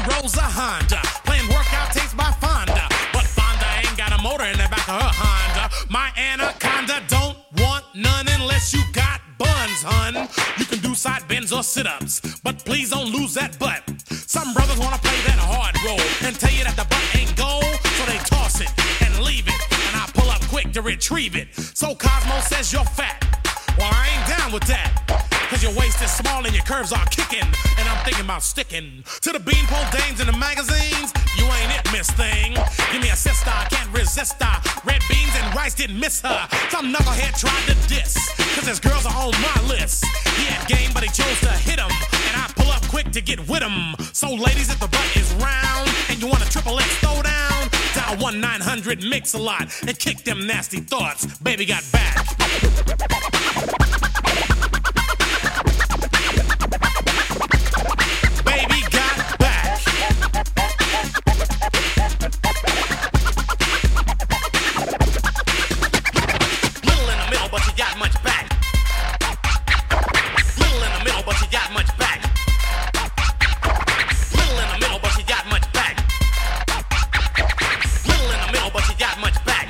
rolls a Honda, playing workout tapes by Fonda. But Fonda ain't got a motor in the back of her Honda. My Anaconda don't want none unless you got buns, hun. You can do side bends or sit-ups, but please don't lose that butt. Some brothers wanna play that hard role and tell you that the butt ain't gold, so they toss it and leave it, and I pull up quick to retrieve it. So Cosmo says you're fat. Well, I ain't down with that, cause your waist is small and your curves are kicking, and I'm thinking about sticking to the beanpole dames in the magazines. You ain't it, miss thing. Give me a sister, I can't resist her. Red beans and rice didn't miss her. Some knucklehead tried to diss, cause his girls are on my list. He had game, but he chose to hit him, and I pull up quick to get with him. So ladies, if the butt is round and you want a triple X throwdown, dial 1-900-MIX-A-LOT and kick them nasty thoughts. Baby got back. Baby got back. Little in the middle, but you got much back. Little in the middle, but you got much back. Little in the middle, but you got much back. Little in the middle, but you got much back.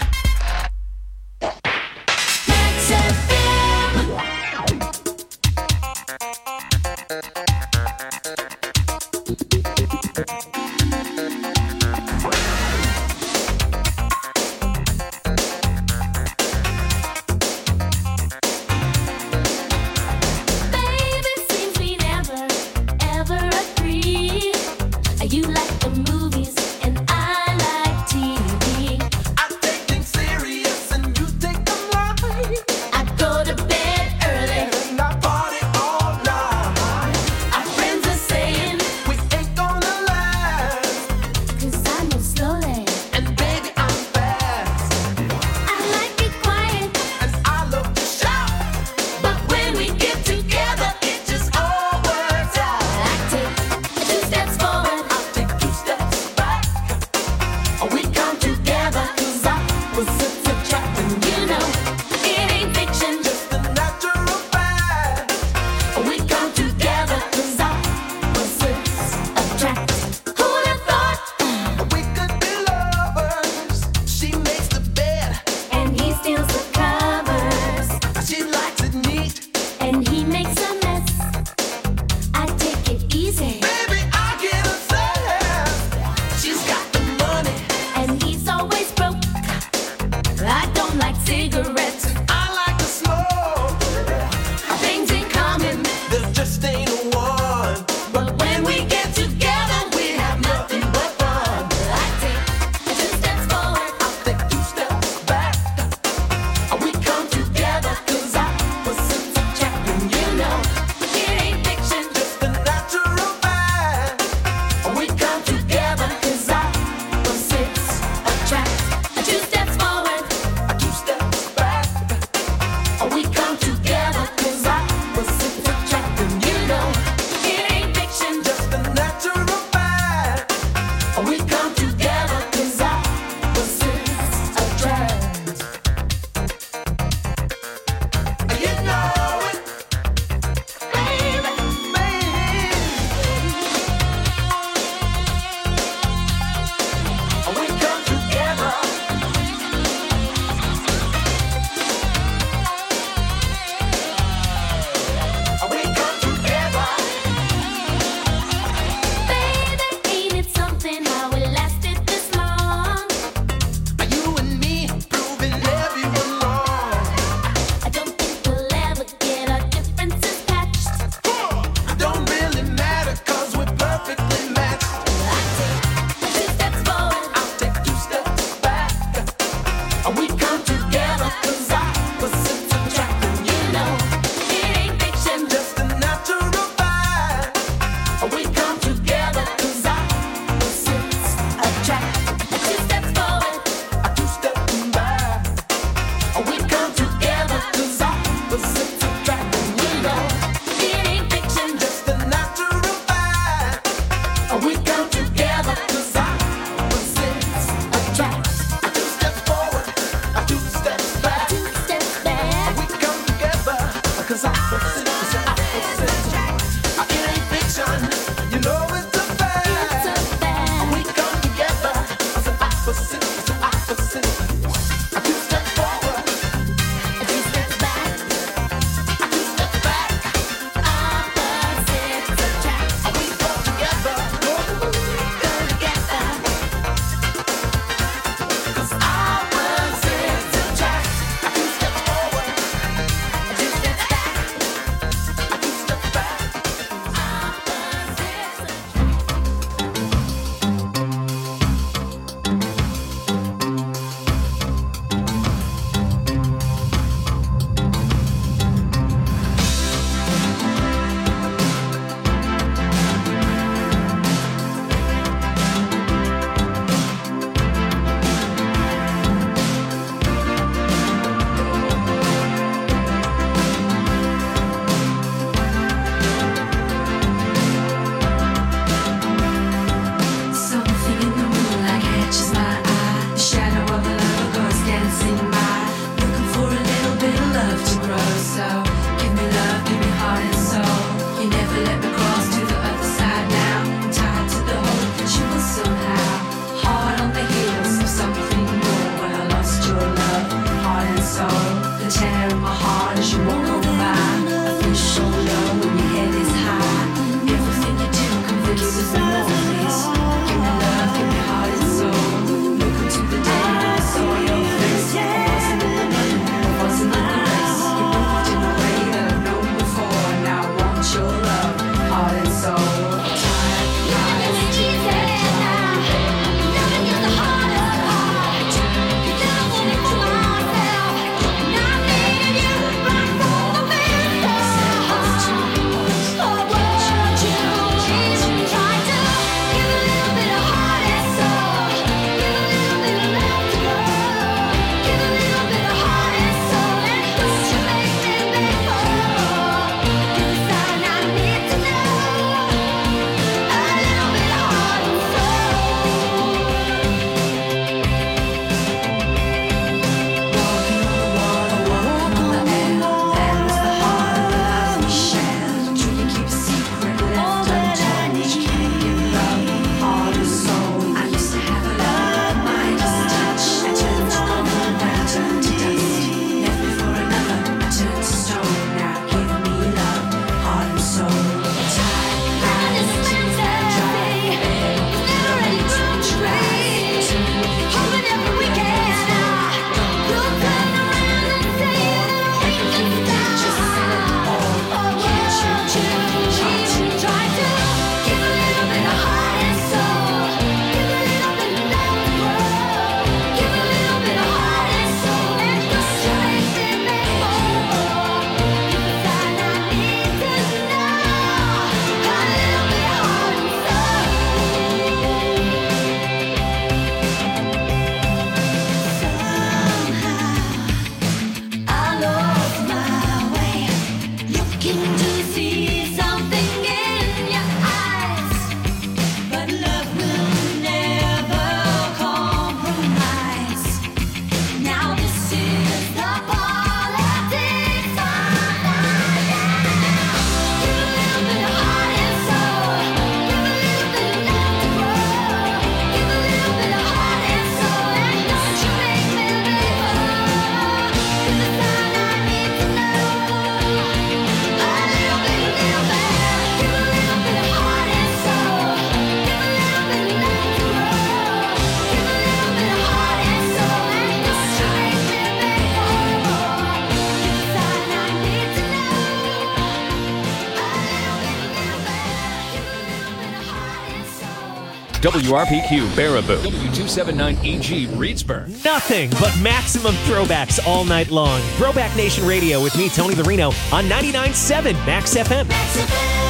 WRPQ Baraboo. W279EG Reedsburg. Nothing but maximum throwbacks all night long. Throwback Nation Radio with me, Tony Larino, on 99.7 Max FM. Max FM.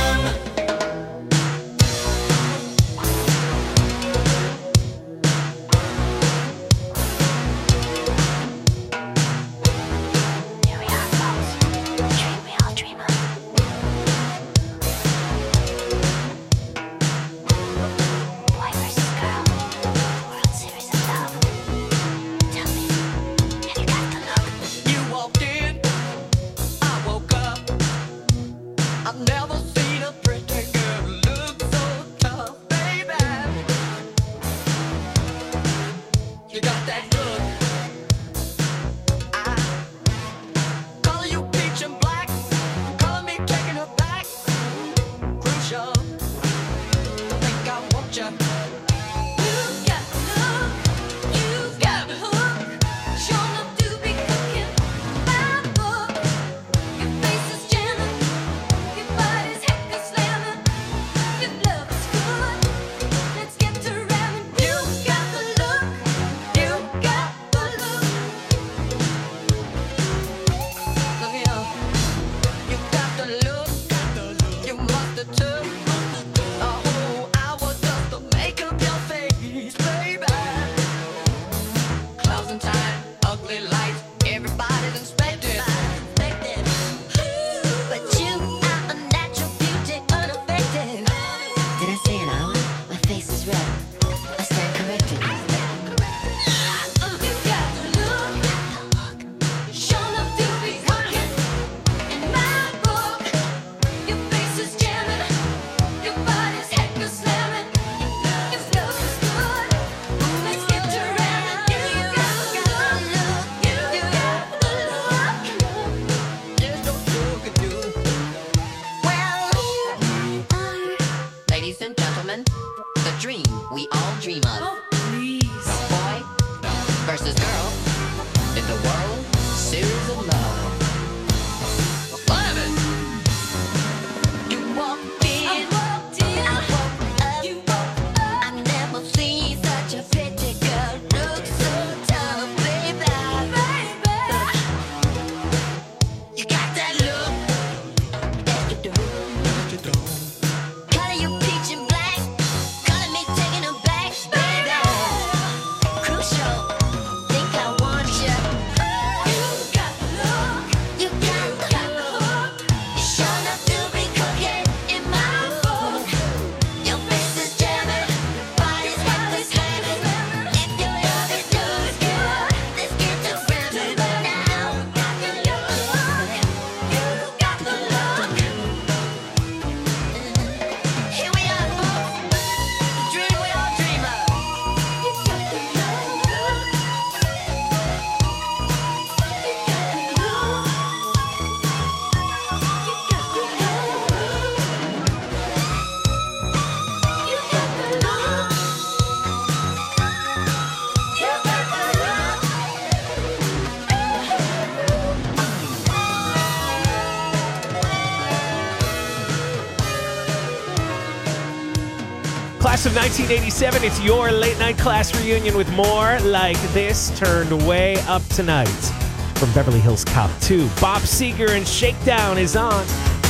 Class of 1987, it's your late night class reunion with more like this, turned way up tonight. From Beverly Hills Cop 2, Bob Seger and Shakedown is on.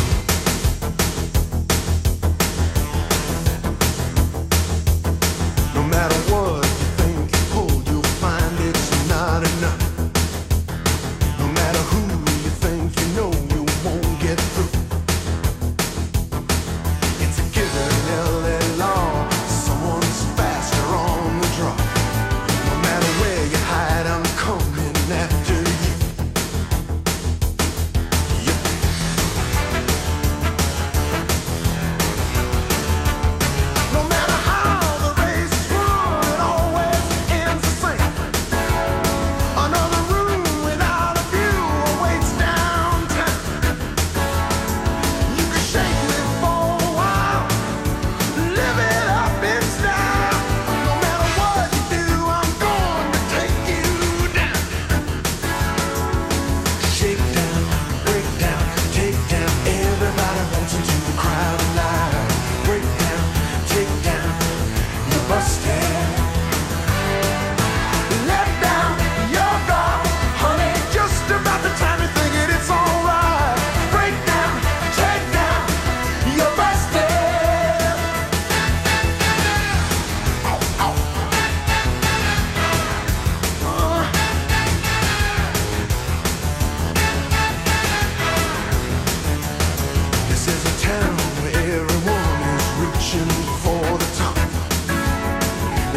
No matter what you think you pull, you'll find it's not enough. No matter who you think you know, you won't get through. It's a given LA law, someone's faster on the draw. No matter where you hide, I'm coming after you. Yeah.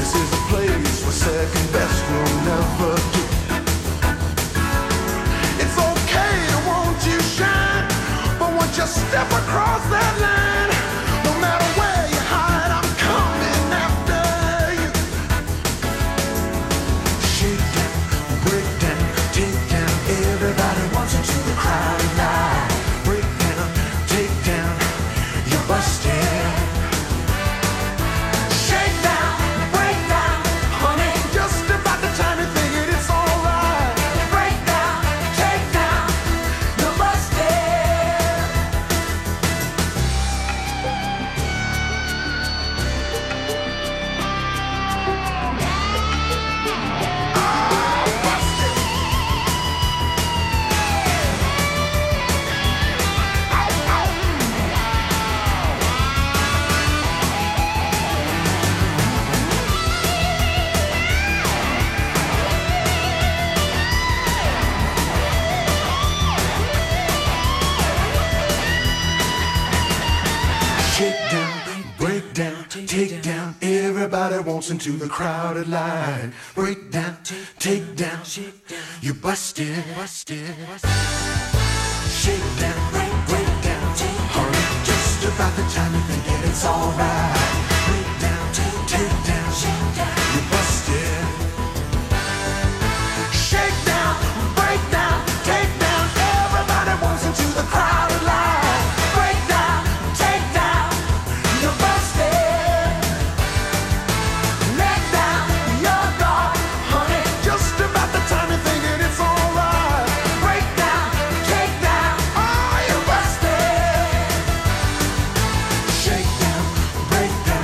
This is a place where second best will never do. It's okay to want you shine, but once you step across that line, no matter where you hide, I'm coming after you. Shake down, break down, take down. Everybody wants into the crowd line. Break down, take down. You're busted. Shake down, break down, honey. Just about the time you think it's alright. Break down, take down. You're busted. Shake down, break down, take down. Everybody wants into the crowded line. Break down, take down. You busted. Shake down, break down. Hurry, just about the time you think it's alright. Break down, take down. You busted. Shake down, break down, take down. Everybody wants into the crowded line. Break down, take down. You're busted. Let down your guard, honey. Just about the time you're thinking it's alright. Break down, take down. Oh, you're busted. Shake down, break down.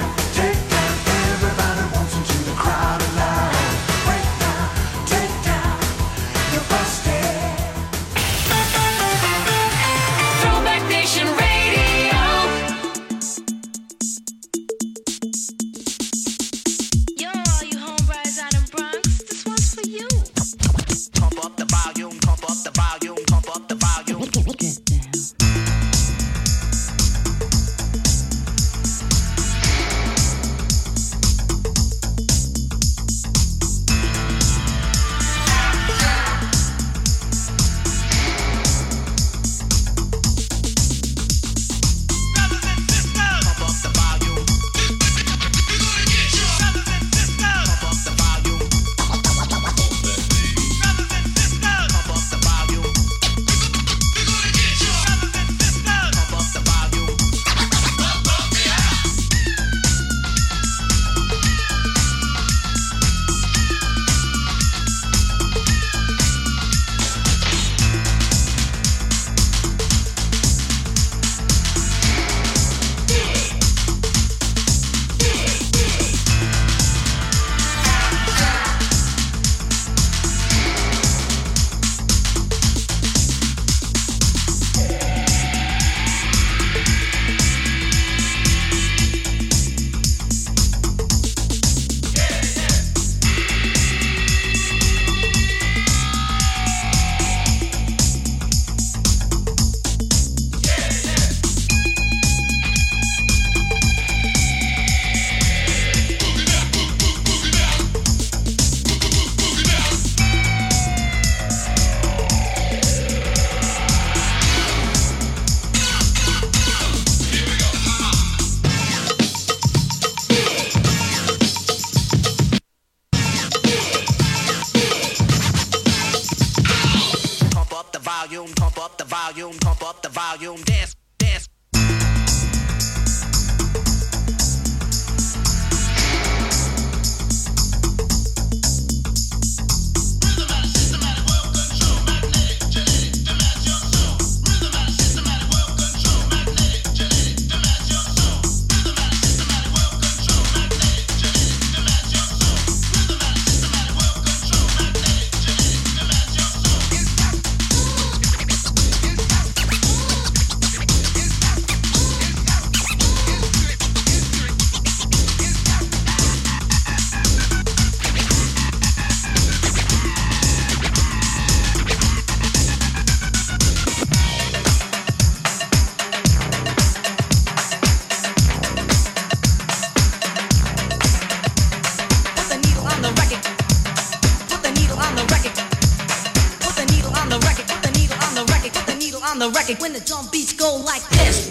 on the record when the drum beats go like this.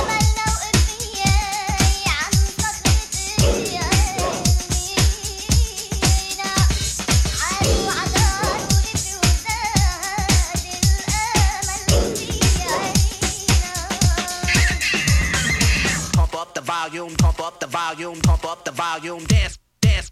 Pump up the volume, pump up the volume, pump up the volume, dance, dance.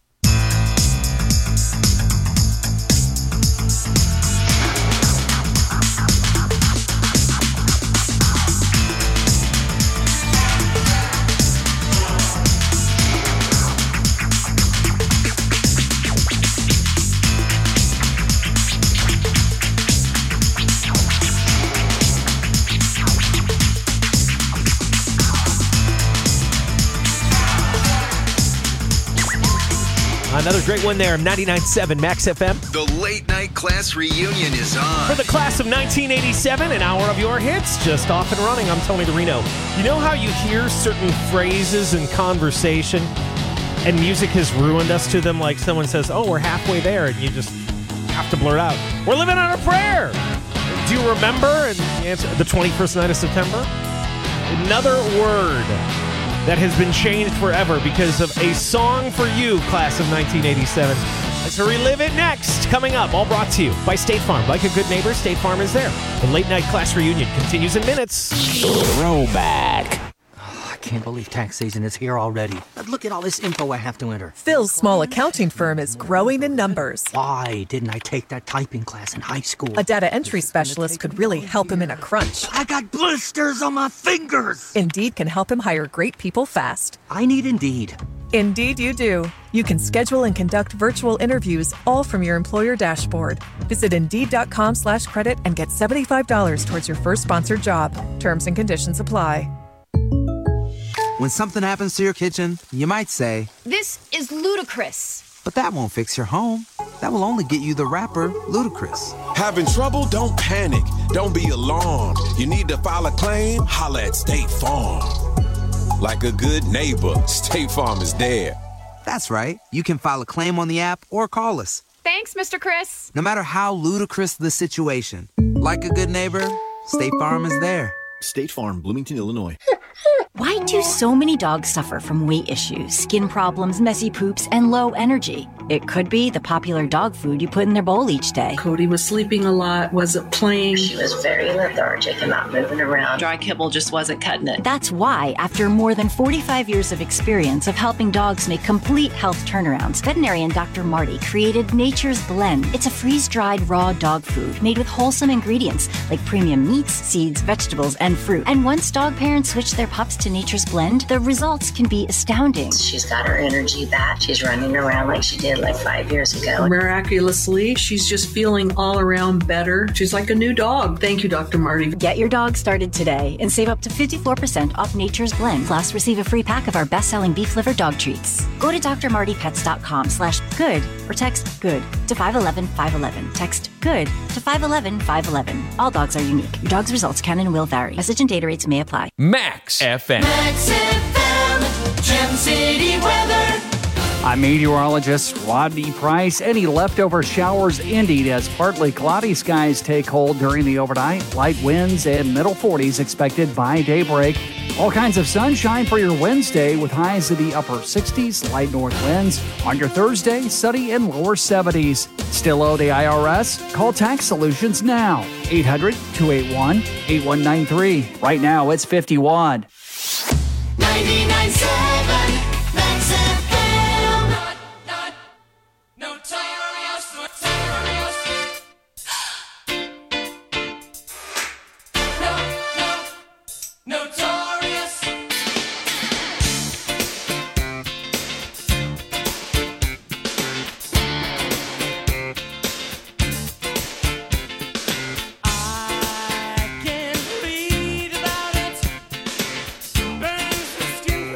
Another great one there, 99.7 Max FM. The Late Night Class Reunion is on. For the class of 1987, an hour of your hits, just off and running. I'm Tony DeRino. You know how you hear certain phrases in conversation and music has ruined us to them? Like someone says, oh, we're halfway there, and you just have to blurt out, we're living on a prayer. Do you remember? And you answer, the 21st night of September? Another word that has been changed forever because of a song for you, class of 1987. Let's relive it next. Coming up, all brought to you by State Farm. Like a good neighbor, State Farm is there. The Late Night Class Reunion continues in minutes. Throwback. I can't believe tax season is here already. But look at all this info I have to enter. Phil's small accounting firm is growing in numbers. Why didn't I take that typing class in high school? A data entry specialist could really help him in a crunch. I got blisters on my fingers. Indeed can help him hire great people fast. I need Indeed. Indeed you do. You can schedule and conduct virtual interviews all from your employer dashboard. Visit Indeed.com/credit and get $75 towards your first sponsored job. Terms and conditions apply. When something happens to your kitchen, you might say, "This is ludicrous." But that won't fix your home. That will only get you the rapper, Ludacris. Having trouble? Don't panic. Don't be alarmed. You need to file a claim? Holla at State Farm. Like a good neighbor, State Farm is there. That's right. You can file a claim on the app or call us. Thanks, Mr. Chris. No matter how ludicrous the situation, like a good neighbor, State Farm is there. State Farm, Bloomington, Illinois. Why do so many dogs suffer from weight issues, skin problems, messy poops, and low energy? It could be the popular dog food you put in their bowl each day. Cody was sleeping a lot, wasn't playing. She was very lethargic and not moving around. Dry kibble just wasn't cutting it. That's why, after more than 45 years of experience of helping dogs make complete health turnarounds, veterinarian Dr. Marty created Nature's Blend. It's a freeze-dried raw dog food made with wholesome ingredients like premium meats, seeds, vegetables, and fruit. And once dog parents switch their pups to Nature's Blend, the results can be astounding. She's got her energy back. She's running around like she did like 5 years ago. Miraculously, she's just feeling all around better. She's like a new dog. Thank you, Dr. Marty. Get your dog started today and save up to 54% off Nature's Blend. Plus, receive a free pack of our best-selling beef liver dog treats. Go to drmartypets.com/good or text GOOD to 511-511. Text GOOD to 511-511. All dogs are unique. Your dog's results can and will vary. Message and data rates may apply. Max FM. Max FM, Gem City weather. I'm meteorologist Rodney Price. Any leftover showers ending as partly cloudy skies take hold during the overnight. Light winds and middle 40s expected by daybreak. All kinds of sunshine for your Wednesday with highs in the upper 60s, light north winds. On your Thursday, sunny and lower 70s. Still owe the IRS? Call Tax Solutions now. 800-281-8193. Right now, it's 51. 99.7 Max FM. Notorious. I can read about it. Burns the skin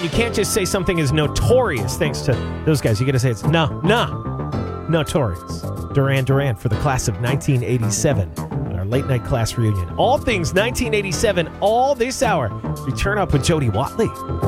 you can't just say something is notorious thanks to those guys. You got to say it's notorious. Duran Duran for the class of 1987. Our late night class reunion. All things 1987 all this hour. We turn up with Jody Watley.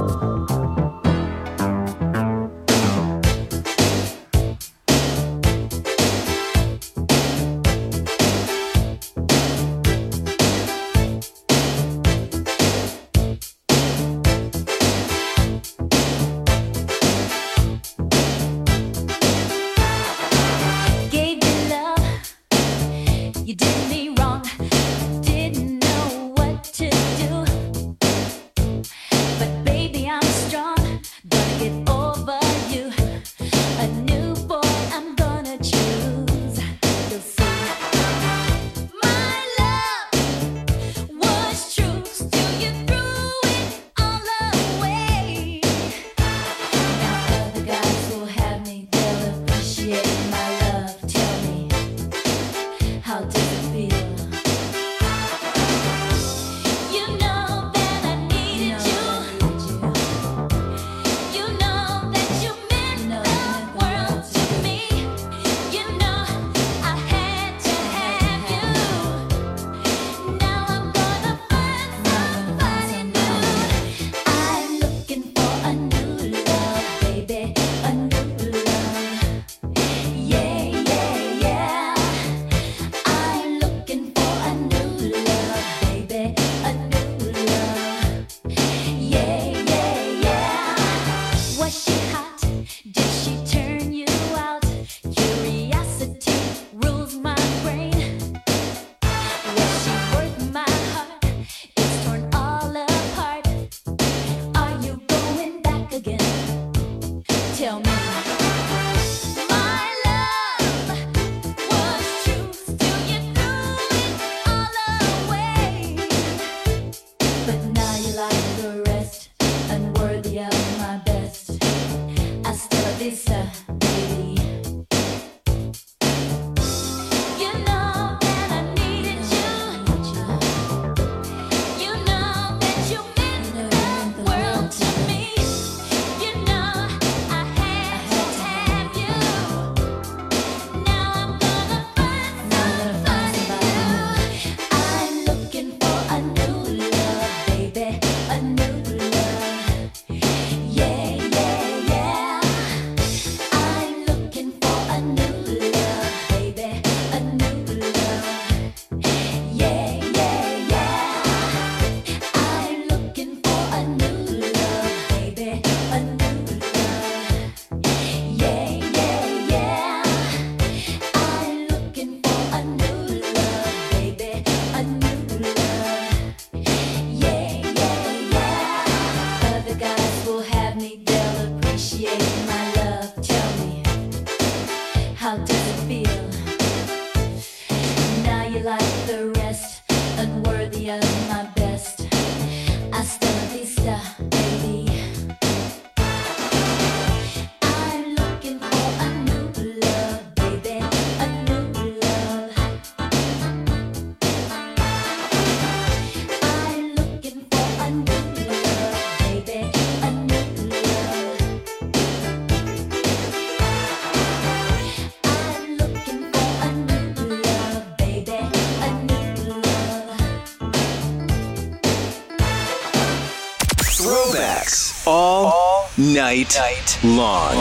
All night long.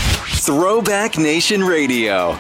Throwback Nation Radio.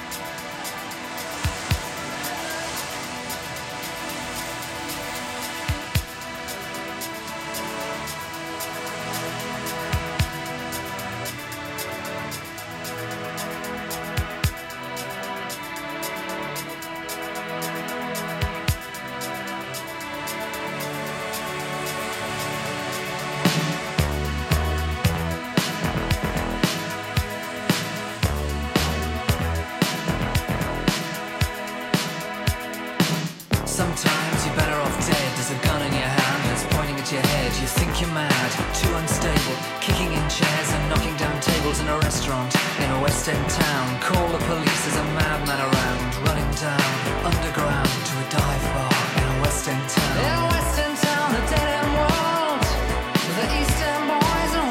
Sometimes you're better off dead. There's a gun in your hand that's pointing at your head. You think you're mad, too unstable, kicking in chairs and knocking down tables in a restaurant in a West End town. Call the police, there's a madman around, running down underground to a dive bar in a West End town. In a West End town, a dead end world, the East End boys and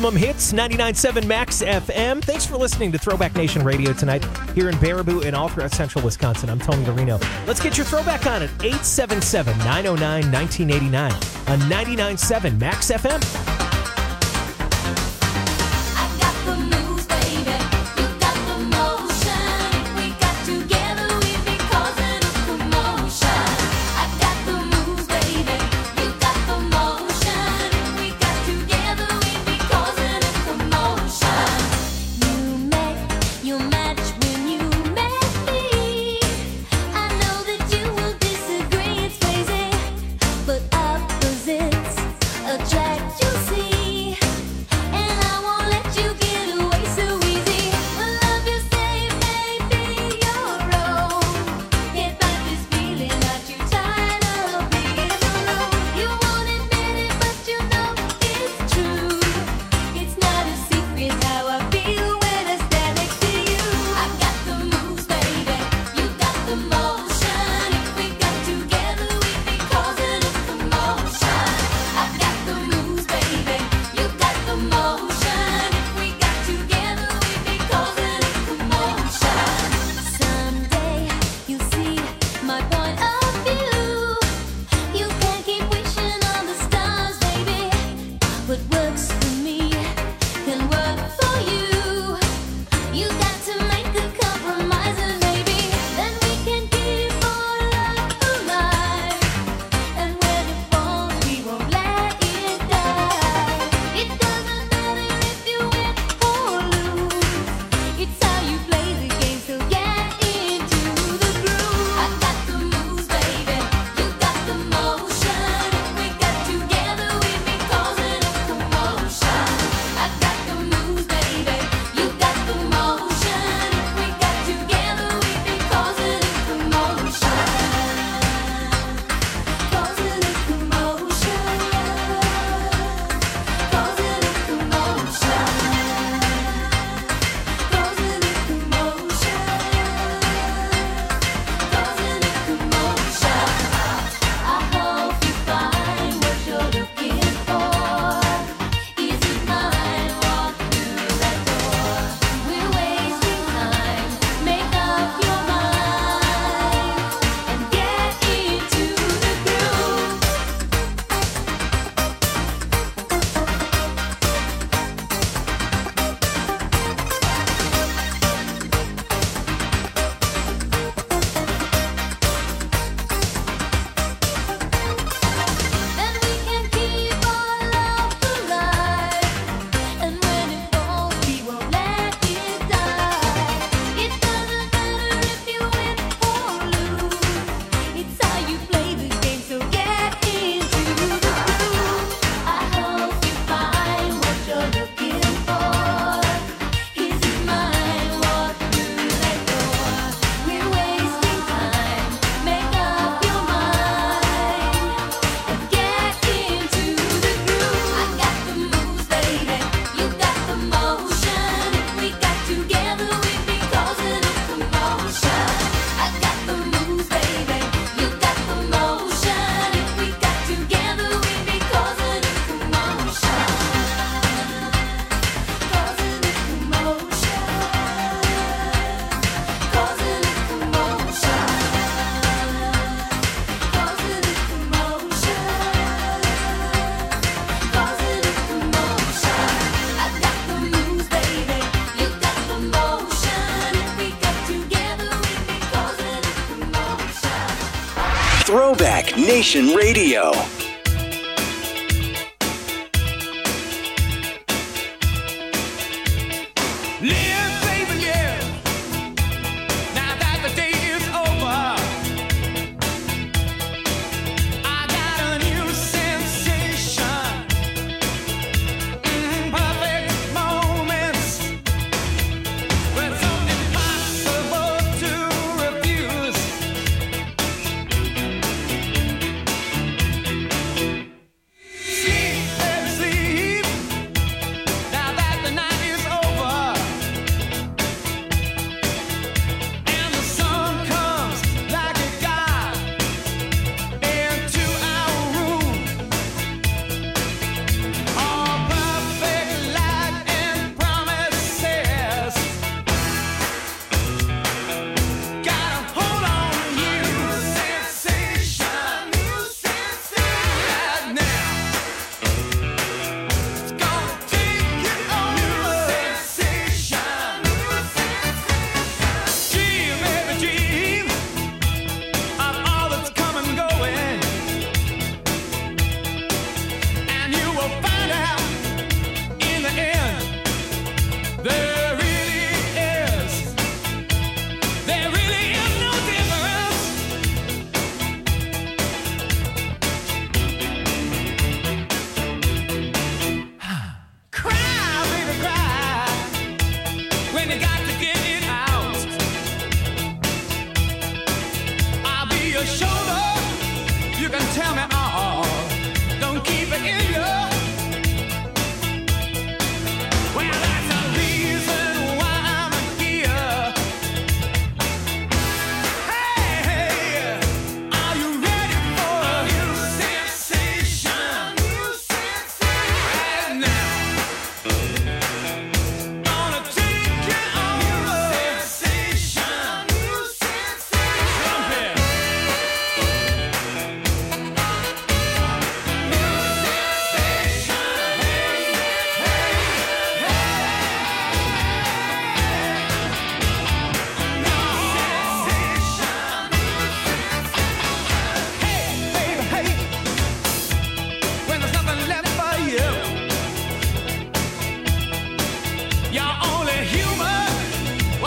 Maximum Hits, 99.7 Max FM. Thanks for listening to Throwback Nation Radio tonight here in Baraboo and all throughout central Wisconsin. I'm Tony Garino. Let's get your throwback on at 877-909-1989 on 99.7 Max FM. Attract you, see. Throwback Nation Radio.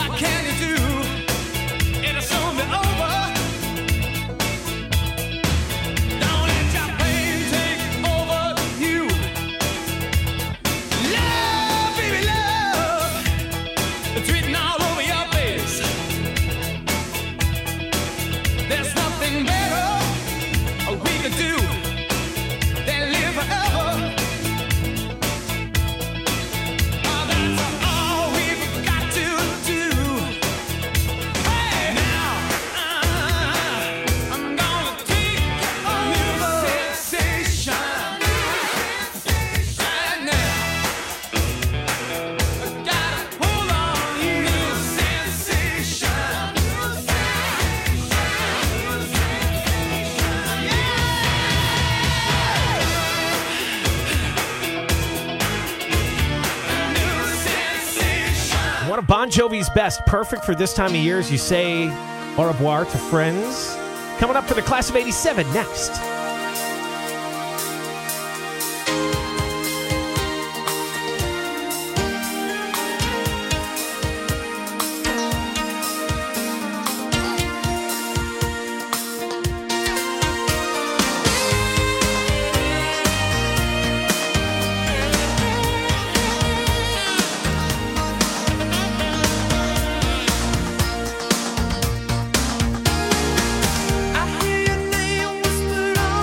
What can you do? It'll soon be over. Don't let your pain take over you. Love, baby, love, treating all over your face. There's nothing better we could do than live forever. Oh, that's all we've got to do. Hey, now I'm gonna take a new sensation. Right now, I gotta hold on, new sensation. One of Bon Jovi's best, perfect for this time of year as you say au revoir to friends. Coming up for the class of 87 next. I hear your name whispered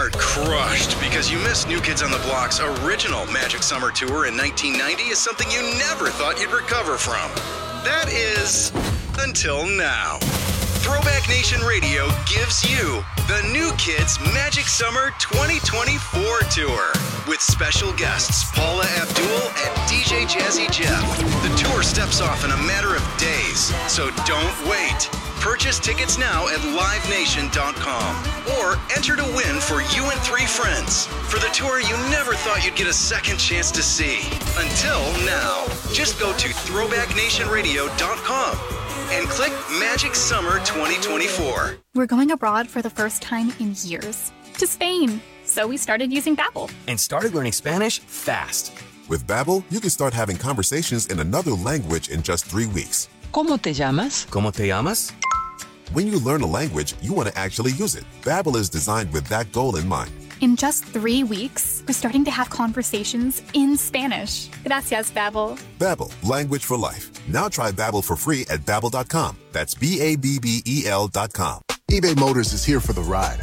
heart crushed because you missed New Kids on the Block's original Magic Summer Tour in 1990 is something you never thought you'd recover from. That is, until now. Throwback Nation Radio gives you the New Kids Magic Summer 2024 Tour with special guests Paula Abdul and DJ Jazzy Jeff. The tour steps off in a matter of days, so don't wait. Purchase tickets now at livenation.com or enter to win for you and 3 friends for the tour you never thought you'd get a second chance to see. Until now, just go to throwbacknationradio.com and click Magic Summer 2024. We're going abroad for the first time in years, to Spain. So we started using Babbel. And started learning Spanish fast. With Babbel, you can start having conversations in another language in just 3 weeks. ¿Cómo te llamas? ¿Cómo te llamas? When you learn a language, you want to actually use it. Babbel is designed with that goal in mind. In just 3 weeks, we're starting to have conversations in Spanish. Gracias, Babbel. Babbel, language for life. Now try Babbel for free at Babbel.com. That's Babbel.com. eBay Motors is here for the ride.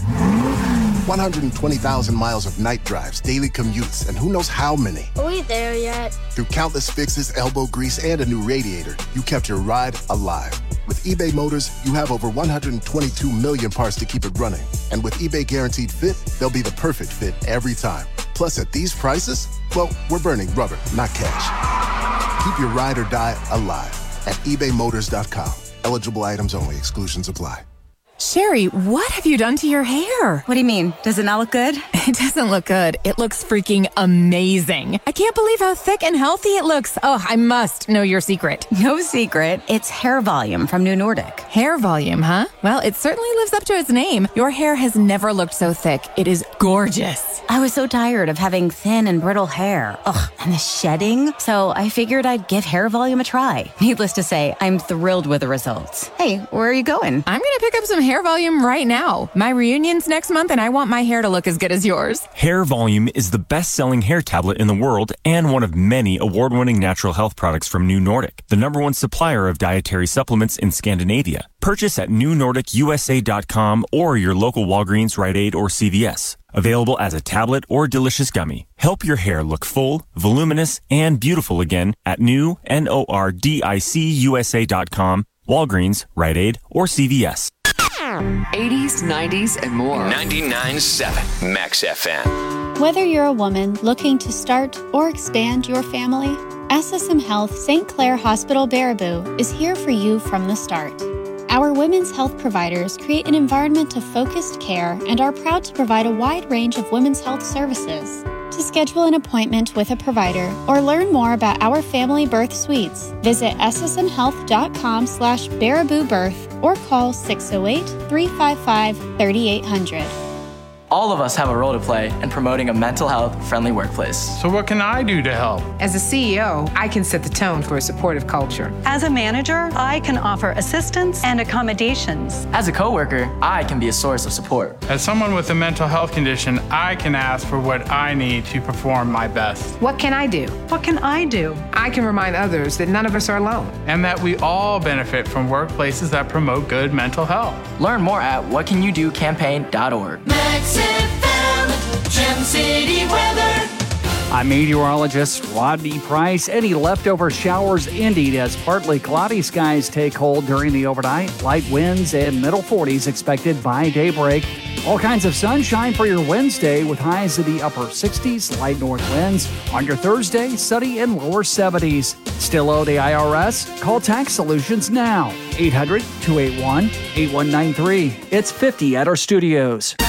120,000 miles of night drives, daily commutes, and who knows how many. Are we there yet? Through countless fixes, elbow grease, and a new radiator, you kept your ride alive. With eBay Motors, you have over 122 million parts to keep it running. And with eBay Guaranteed Fit, they'll be the perfect fit every time. Plus, at these prices, well, we're burning rubber, not cash. Keep your ride or die alive at ebaymotors.com. Eligible items only. Exclusions apply. Sherry, what have you done to your hair? What do you mean? Does it not look good? It doesn't look good. It looks freaking amazing. I can't believe how thick and healthy it looks. Oh, I must know your secret. No secret. It's Hair Volume from New Nordic. Hair Volume, huh? Well, it certainly lives up to its name. Your hair has never looked so thick. It is gorgeous. I was so tired of having thin and brittle hair. Ugh, and the shedding. So I figured I'd give Hair Volume a try. Needless to say, I'm thrilled with the results. Hey, where are you going? I'm going to pick up some Hair Volume right now. My reunion's next month and I want my hair to look as good as yours. Hair Volume is the best-selling hair tablet in the world and one of many award-winning natural health products from New Nordic, the #1 supplier of dietary supplements in Scandinavia. Purchase at newnordicusa.com or your local Walgreens, Rite Aid, or CVS. Available as a tablet or delicious gummy. Help your hair look full, voluminous, and beautiful again at newnordicusa.com, Walgreens, Rite Aid, or CVS. 80s, 90s, and more. 99.7 Max FM. Whether you're a woman looking to start or expand your family, SSM Health St. Clair Hospital Baraboo is here for you from the start. Our women's health providers create an environment of focused care and are proud to provide a wide range of women's health services. To schedule an appointment with a provider or learn more about our family birth suites, visit ssmhealth.com/baraboobirth or call 608-355-3800. All of us have a role to play in promoting a mental health-friendly workplace. So what can I do to help? As a CEO, I can set the tone for a supportive culture. As a manager, I can offer assistance and accommodations. As a coworker, I can be a source of support. As someone with a mental health condition, I can ask for what I need to perform my best. What can I do? What can I do? I can remind others that none of us are alone. And that we all benefit from workplaces that promote good mental health. Learn more at whatcanyoudocampaign.org. Max FM, Gem City weather. I'm meteorologist Rodney Price. Any leftover showers ending as partly cloudy skies take hold during the overnight. Light winds and middle 40s expected by daybreak. All kinds of sunshine for your Wednesday with highs in the upper 60s, light north winds. On your Thursday, sunny in lower 70s. Still owe the IRS? Call Tax Solutions now. 800-281-8193. It's 50 at our studios.